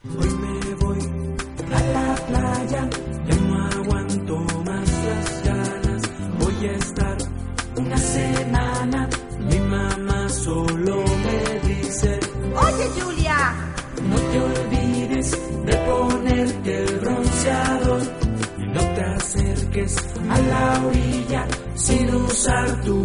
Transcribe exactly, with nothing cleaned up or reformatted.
Hoy me voy a la playa, ya no aguanto más las ganas. Voy a estar una semana. Mi mamá solo me dice: Oye, Julia, no te olvides de ponerte el bronceador y no te acerques a la orilla sin usar tu